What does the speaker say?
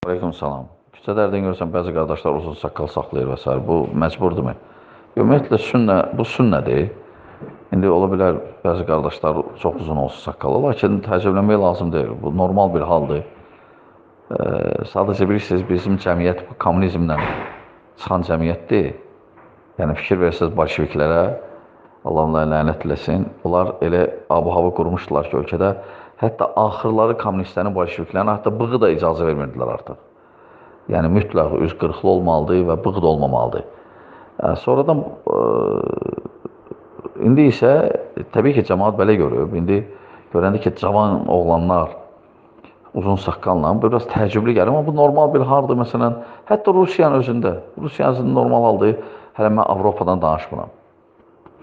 Aleyküm salam. Küçələrdən görürsən, bəzi qardaşlar uzun saqqal saxlayır və s. Bu məcburdurmu? Ümumiyyətlə, bu sünnədir. İndi ola bilər, bəzi qardaşlar çox uzun olsun saqqalı, lakin təəccüblənmək lazım deyil. Bu normal bir haldır. Sadəcə bilirsiniz, bizim cəmiyyət bu kommunizmlə çıxan cəmiyyətdir. Yəni, fikir verirsiniz bolşeviklərə, Allah onlara lənət eləsin. Onlar elə ab-hava qurmuşdular ki, ölkədə hətta axırları kommunistlərin, bolşeviklərin hətta bığı da icazə vermirdilər artıq. Yəni, mütləq üz qırxlı olmalıdır və bığı da olmamalıdır. Sonradan, indi isə təbii ki, cəmaat belə görüb. İndi görəndə ki, cavan oğlanlar uzun saqqalla, bu biraz təəccüblü gəlir, amma bu normal bir haldır. Məsələn, hətta Rusiyanın özündə, Rusiyanın normal haldır. Hələ mən Avropadan danışmıram.